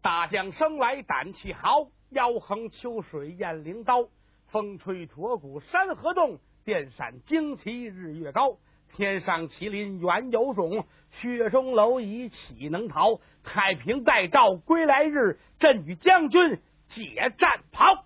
大将生来胆气豪，腰横秋水雁翎刀，风吹驼骨山河动，电闪旌旗日月高。天上麒麟原有种，雪中蝼蚁岂能逃？太平待诏归来日，朕与将军解战袍。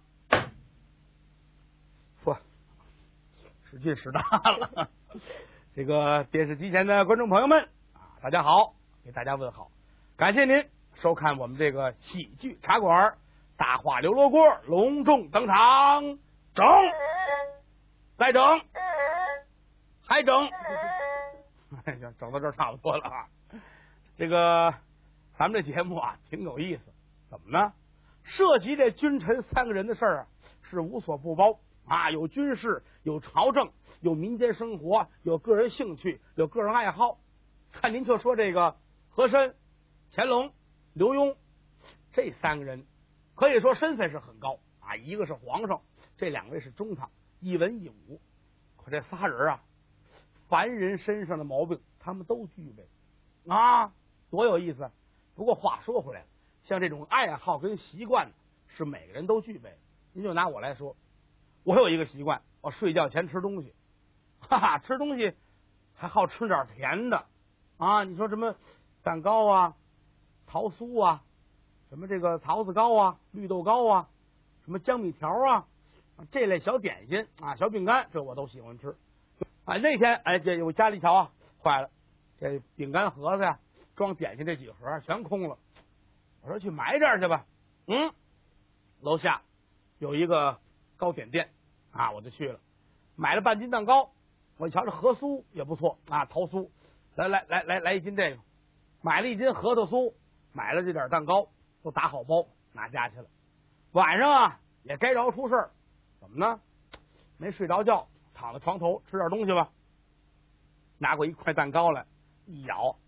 嚯，使劲使大了！这个电视机前的观众朋友们啊，大家好，给大家问好，感谢您收看我们这个喜剧茶馆，大话刘罗锅隆重登场，整，再整，还整，哎呀，整到这儿差不多了啊。这个咱们这节目啊挺有意思，怎么呢？涉及这君臣三个人的事儿啊，是无所不包啊，有军事，有朝政，有民间生活，有个人兴趣，有个人爱好。看您就说这个和珅、乾隆、刘墉这三个人，可以说身份是很高啊，一个是皇上，这两位是中堂，一文一武。可这仨人啊，凡人身上的毛病他们都具备啊，多有意思。不过话说回来了，像这种爱好跟习惯是每个人都具备。您就拿我来说，我有一个习惯，我睡觉前吃东西，哈哈，吃东西还好吃点甜的啊。你说什么蛋糕啊、桃酥啊，什么这个桃子糕啊、绿豆糕啊，什么江米条啊，这类小点心啊、小饼干，这我都喜欢吃啊。那天哎，这我家里瞧啊，坏了，这饼干盒子呀，装点心这几盒全空了。我说去买点去吧。楼下有一个糕点店啊，我就去了，买了半斤蛋糕。我一瞧这核酥也不错啊，桃酥，来一斤这个，买了一斤核桃酥，买了这点蛋糕，都打好包拿家去了。晚上啊也该着出事儿，怎么呢？没睡着觉，躺在床头吃点东西吧。拿过一块蛋糕来，一咬，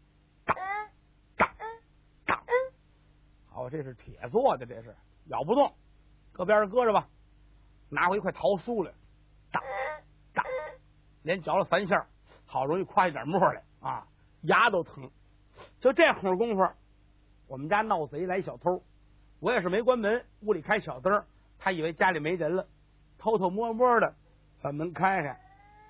当，好，这是铁做的，这是咬不动，搁边上搁着吧。拿过一块桃酥来，当，连嚼了3下，好容易夸一点沫来啊，牙都疼。就这会儿功夫，我们家闹贼来小偷，我也是没关门，屋里开小灯，他以为家里没人了，偷偷摸摸的把门开开。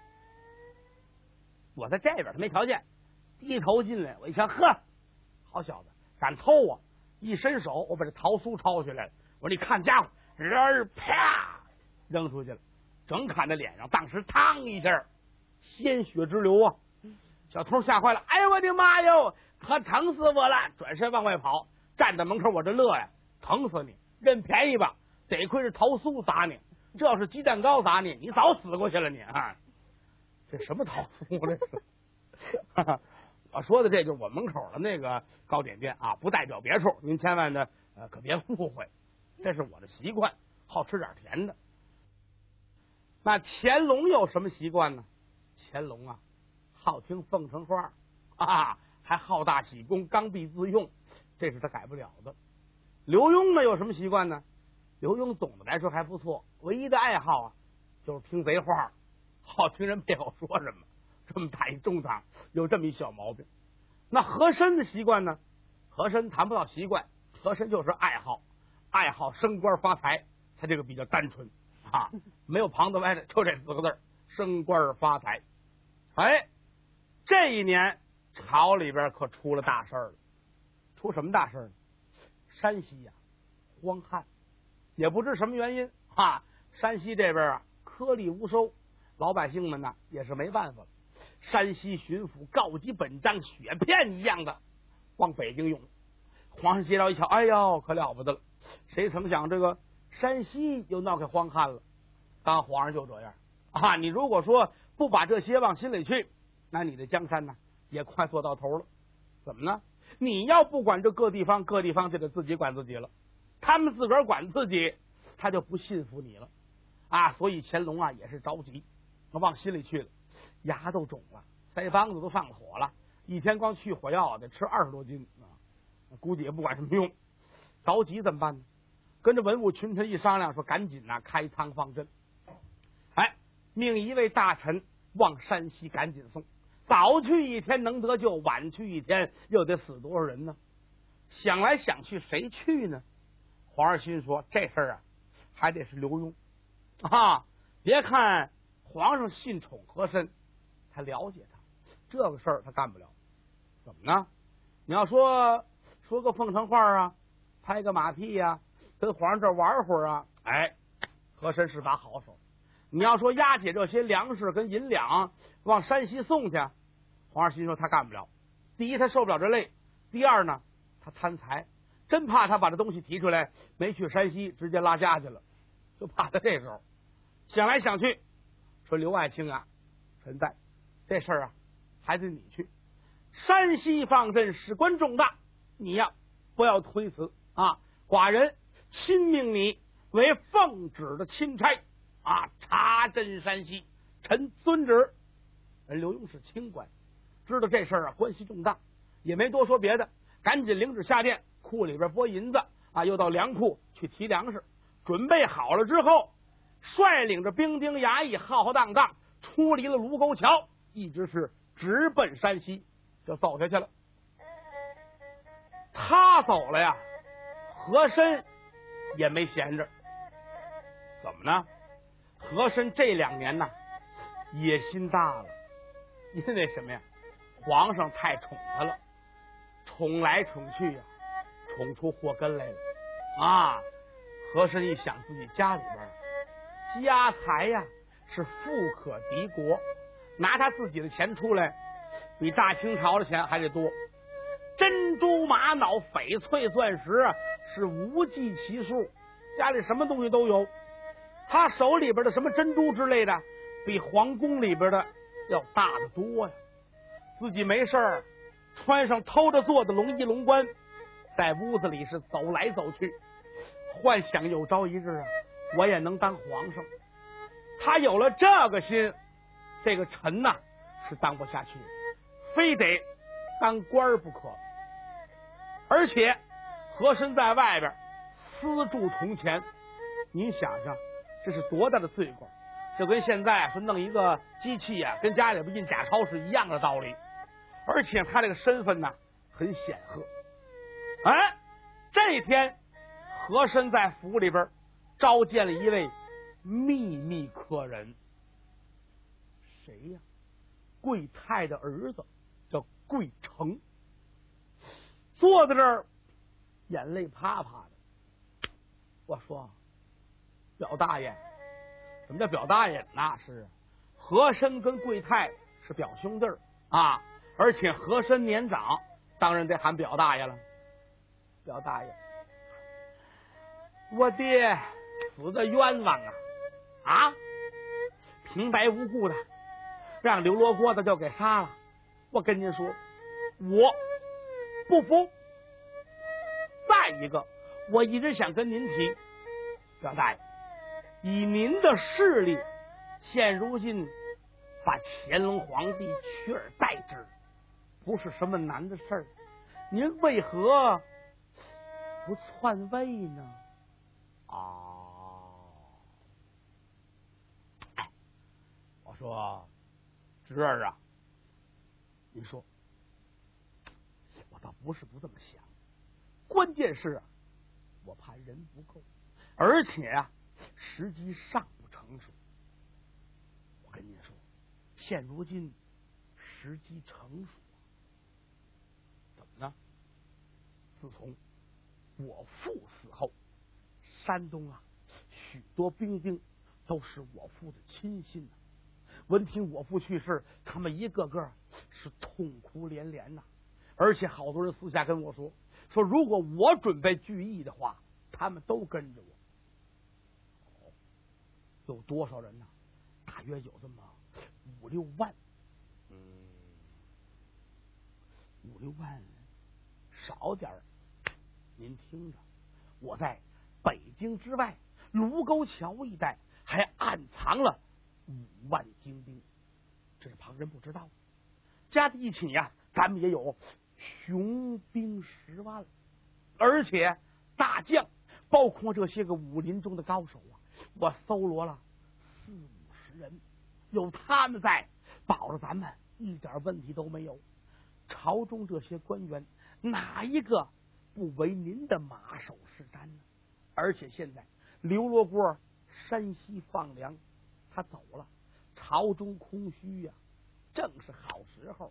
我在这边，他没瞧见，低头进来，我一看，呵，好小子，敢偷啊！一伸手，我把这桃酥抄下来了。我说你看家伙，人啪扔出去了，正砍在脸上，当时嘡一下，鲜血直流啊！小偷吓坏了，哎呦我的妈哟，可疼死我了！转身往外跑，站在门口我这乐呀，疼死你！认便宜吧，得亏是桃酥砸你，这要是鸡蛋糕砸你，你早死过去了你啊！这什么桃酥这是？我说的这就是我门口的那个糕点店啊，不代表别处，您千万呢可别误会，这是我的习惯，好吃点甜的。那乾隆有什么习惯呢？乾隆啊，好听凤城话啊，还好大喜功，刚愎自用，这是他改不了的。刘墉呢有什么习惯呢？刘墉总的来说还不错，唯一的爱好啊就是听贼话，好听人背后说什么。这么大一中堂有这么一小毛病。那和珅的习惯呢？和珅谈不到习惯，和珅就是爱好，爱好升官发财，他这个比较单纯啊，没有旁子歪的，就这4个字，升官发财。哎，这一年朝里边可出了大事了。出什么大事呢？山西呀荒旱，也不知什么原因啊，山西这边啊颗粒无收，老百姓们呢也是没办法了。山西巡抚告急本章，雪片一样的往北京涌。皇上接到一瞧，哎呦，可了不得了！谁曾想这个山西又闹开荒旱了。当皇上就这样啊！你如果说不把这些往心里去，那你的江山呢也快做到头了。怎么呢？你要不管这各地方，各地方就得自己管自己了。他们自个儿管自己，他就不信服你了啊！所以乾隆啊也是着急，往心里去了。牙都肿了，腮帮子都上了火了，一天光去火药得吃20多斤啊！估计也不管什么用，着急怎么办呢？跟着文武群臣一商量，说赶紧开仓放赈。哎，命一位大臣往山西赶紧送，早去一天能得救，晚去一天又得死多少人呢？ 想来想去，谁去呢？皇上心说这事儿啊，还得是刘墉啊。别看皇上信宠和珅，他了解他，这个事儿他干不了。怎么呢？你要说个凤城话啊，拍个马屁呀、跟皇上这玩会儿啊，哎，和珅是把好手。你要说押解这些粮食跟银两往山西送去，皇上心说他干不了。第一，他受不了这累；第二呢，他贪财，真怕他把这东西提出来，没去山西，直接拉家去了，就怕他这时候。想来想去，说刘爱卿啊，臣在，这事儿啊，还得你去。山西方阵事关重大，你呀不要推辞啊！寡人亲命你为奉旨的钦差啊，查镇山西，臣遵旨。人刘墉是清官，知道这事儿啊关系重大，也没多说别的，赶紧领旨下殿，库里边拨银子啊，又到粮库去提粮食，准备好了之后，率领着兵丁衙役浩浩荡荡出离了卢沟桥，一直是直奔山西，就走下去了。他走了呀，和珅也没闲着。怎么呢？和珅这2年呢，野心大了，因为什么呀？皇上太宠他了，宠来宠去呀，宠出祸根来了啊！和珅一想自己家里边家财呀是富可敌国，拿他自己的钱出来，比大清朝的钱还得多。珍珠玛瑙翡翠钻石是无计其数，家里什么东西都有。他手里边的什么珍珠之类的，比皇宫里边的要大得多呀。自己没事儿穿上偷着做的龙衣龙冠，在屋子里是走来走去，幻想有朝一日啊，我也能当皇上。他有了这个心，这个臣呐是当不下去，非得当官不可。而且和珅在外边私铸铜钱，您想想这是多大的罪过，就跟现在说弄一个机器啊，跟家里边印假钞是一样的道理。而且他这个身份呢很显赫。哎，这天和珅在府里边召见了一位秘密客人。谁呀？贵太的儿子叫贵成，坐在这儿眼泪啪啪的。我说表大爷，什么叫表大爷？那是和珅跟贵太是表兄弟啊，而且和珅年长，当然得喊表大爷了。表大爷，我爹死的冤枉啊，平白无故的让刘罗锅子就给杀了。我跟您说，我不服。再一个，我一直想跟您提，表大爷，以您的势力，现如今把乾隆皇帝取而代之，不是什么难的事儿。您为何不篡位呢？我说侄儿啊，你说我倒不是不这么想，关键是啊，我怕人不够，而且啊，时机尚不成熟。我跟您说，现如今时机成熟，怎么呢？自从我父死后，山东啊，许多兵丁都是我父的亲信闻听我父去世，他们一个个是痛哭连连而且好多人私下跟我说，如果我准备聚义的话，他们都跟着我。有多少人呢？大约有这么5、6万。5、6万少点儿，您听着，我在北京之外卢沟桥一带还暗藏了5万精兵，这是旁人不知道。加在一起呀，咱们也有雄兵10万了。而且大将包括这些个武林中的高手我搜罗了40、50人，有他们在，保着咱们一点问题都没有。朝中这些官员哪一个不为您的马首是瞻呢？而且现在刘罗锅山西放粮，他走了，朝中空虚呀，正是好时候。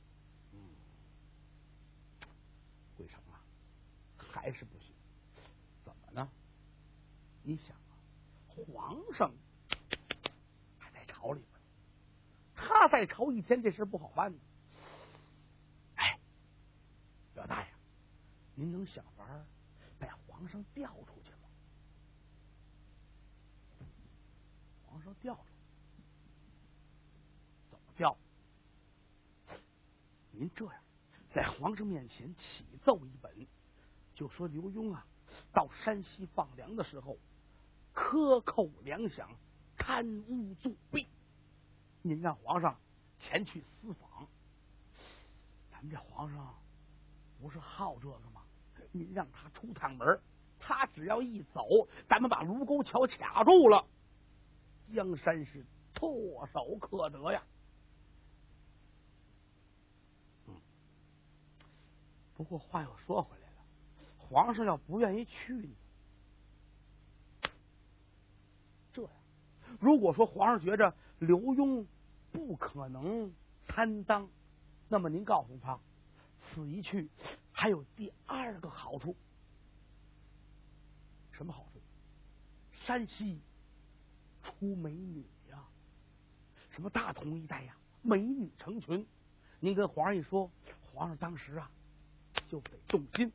桂成啊，还是不行，怎么呢？你想啊，皇上还在朝里边，他在朝一天，这事不好办呢。哎，表大爷，您能想法把皇上调出去吗？皇上调出去，怎么调？您这样，在皇上面前启奏一本，就说刘墉啊，到山西放粮的时候，克扣粮饷，贪污作弊。您让皇上前去私访。咱们这皇上不是好这个吗？您让他出趟门，他只要一走，咱们把卢沟桥卡住了，江山是唾手可得呀。不过话又说回来了，皇上要不愿意去呢？这样，如果说皇上觉着刘墉不可能担当，那么您告诉他，此一去还有第二个好处。什么好处？山西出美女呀，什么大同一带呀，美女成群。您跟皇上一说，皇上当时啊就得动心。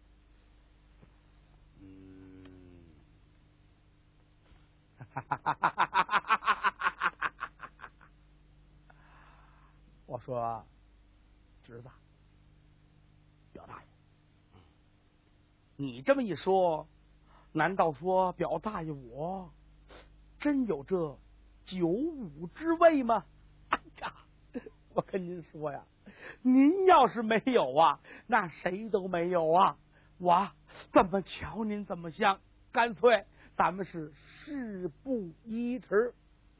我说侄子，表大爷，你这么一说，难道说表大爷我真有这95之位吗？哎呀，我跟您说呀，您要是没有啊，那谁都没有啊。我怎么瞧您怎么像，干脆咱们是事不宜迟。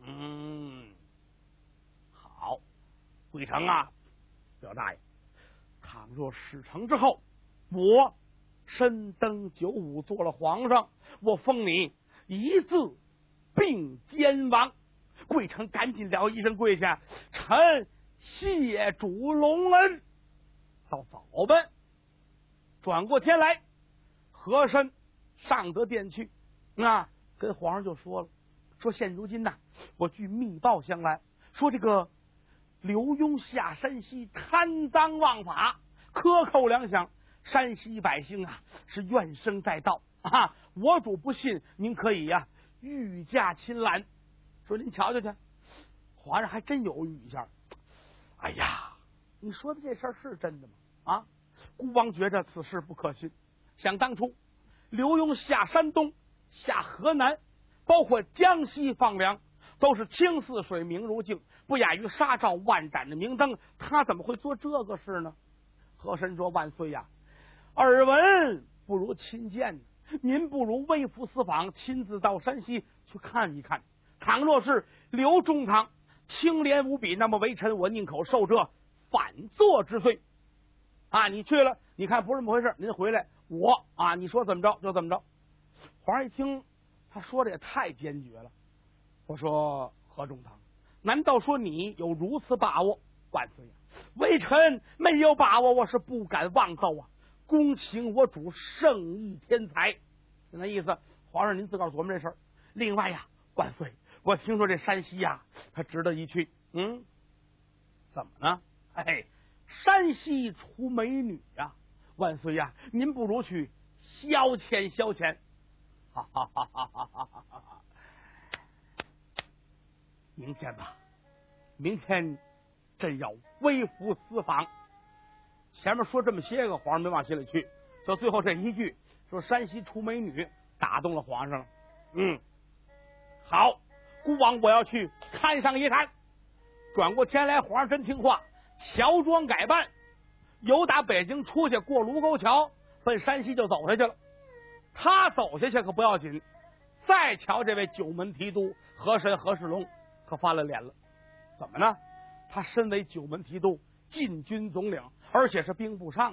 好，归城啊，表大爷，倘若事成之后，我身登95做了皇上，我封你一字并肩王。桂成赶紧了一声跪下，臣谢主隆恩。到早吧，转过天来，和珅上得殿去，跟皇上就说了，说现如今我据密报相来，说这个刘墉下山西贪赃枉法，克扣粮饷，山西百姓是怨声载道我主不信，您可以御驾亲览。说您瞧瞧去，皇上还真犹豫一下。哎呀，你说的这事儿是真的吗？孤王觉着此事不可信。想当初刘墉下山东、下河南，包括江西放粮，都是清似水、明如镜，不亚于纱照万盏的明灯，他怎么会做这个事呢？和珅说：万岁呀，耳闻不如亲见，您不如微服私访，亲自到山西去看一看。倘若是刘中堂清廉无比，那么微臣我宁可受这反作之罪你去了，你看不是这么回事，您回来我你说怎么着就怎么着。皇上一听，他说的也太坚决了。我说何中堂，难道说你有如此把握？万岁呀，微臣没有把握，我是不敢妄奏恭请我主圣意天才。就那意思，皇上您自个儿琢磨这事儿。另外万岁，我听说这山西他值得一去。怎么呢？山西出美女万岁呀，您不如去消遣消遣。明天吧，明天朕要微服私访。前面说这么些个，皇上没往心里去，就最后这一句说山西出美女，打动了皇上了。好，孤王我要去看上一看。转过天来，皇上真听话，乔装改扮，由打北京出去，过卢沟桥，奔山西就走下去了。他走下去可不要紧，再瞧这位九门提督和珅和世龙可翻了脸了。怎么呢？他身为九门提督，禁军总领，而且是兵部尚书，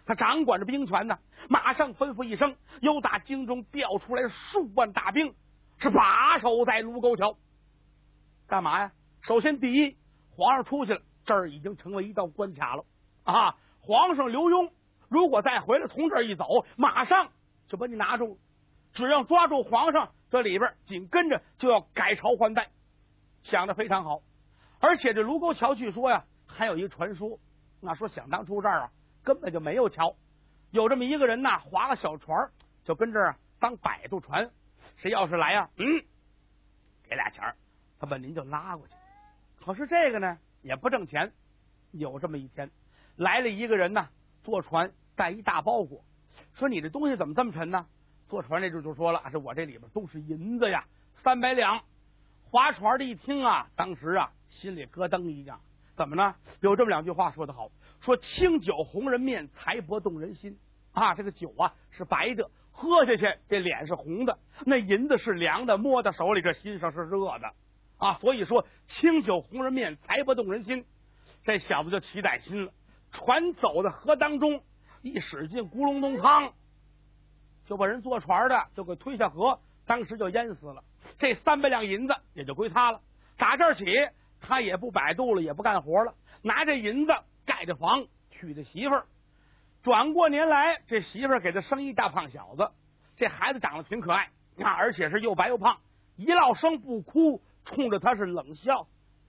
他掌管着兵权呢，马上吩咐一声，又打京中调出来数万大兵，是把守在卢沟桥。干嘛呀？首先第一，皇上出去了，这儿已经成为一道关卡了啊！皇上刘墉如果再回来，从这儿一走，马上就把你拿住，只要抓住皇上，这里边紧跟着就要改朝换代，想得非常好。而且这卢沟桥据说呀，还有一个传说，那说想当初这儿啊根本就没有桥，有这么一个人呐，划个小船就跟这儿当摆渡船，谁要是来呀，给俩钱他把您就拉过去。可是这个呢也不挣钱。有这么一天，来了一个人呢，坐船带一大包裹，说你这东西怎么这么沉呢？坐船那就说了，是我这里边都是银子呀，300两。划船的一听啊，当时啊心里咯噔一下。怎么呢？有这么2句话说得好，说清酒红人面，财帛动人心啊。这个酒啊是白的，喝下去这脸是红的，那银子是凉的，摸到手里这心上是热的啊。所以说清酒红人面，财帛动人心。这小子就起歹心了，船走到河当中，一使劲，咕隆咚汤，就把人坐船的就给推下河，当时就淹死了。这300两银子也就归他了。打这儿起，他也不摆渡了，也不干活了，拿这银子盖着房，娶的媳妇儿。转过年来，这媳妇儿给他生一大胖小子，这孩子长得挺可爱啊，而且是又白又胖，一落生不哭，冲着他是冷笑。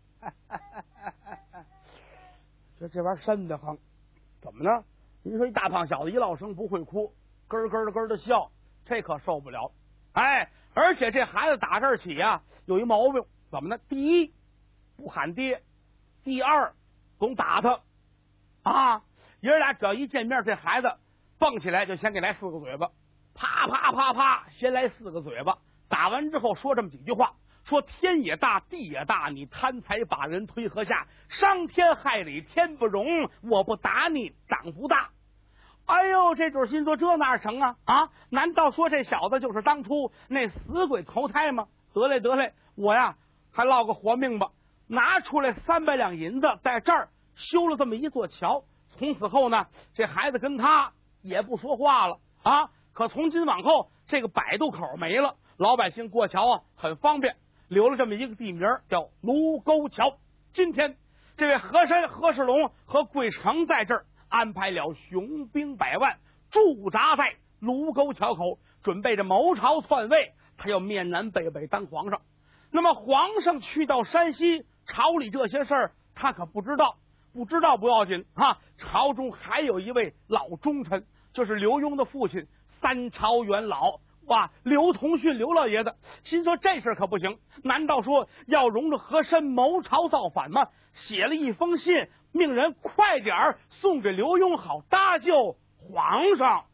这玩意儿瘆得慌，怎么呢？您说一大胖小子一落生不会哭，咯咯咯的笑，这可受不了。哎，而且这孩子打这儿起呀，有一毛病，怎么呢？第一，不喊爹；第二，总打他啊！爷俩只要一见面，这孩子蹦起来就先给来4个嘴巴，啪啪啪啪，先来4个嘴巴。打完之后说这么几句话，说天也大，地也大，你贪财把人推河下，伤天害理，天不容，我不打你长不大。哎呦，这主心说这哪成啊？啊，难道说这小子就是当初那死鬼投胎吗？得嘞，我呀还落个活命吧。拿出来300两银子，在这儿修了这么一座桥。从此后呢，这孩子跟他也不说话了啊。可从今往后，这个摆渡口没了，老百姓过桥啊很方便，留了这么一个地名叫卢沟桥。今天这位和珅和世龙和桂成在这儿安排了雄兵100万驻扎在卢沟桥口，准备着谋朝篡位，他要面南背北当皇上。那么皇上去到山西，朝里这些事儿他可不知道，不知道不要紧啊。朝中还有一位老忠臣，就是刘墉的父亲3朝元老哇，刘同训刘老爷子。心说这事可不行，难道说要容着和珅谋朝造反吗？写了一封信，命人快点送给刘墉，好搭救皇上。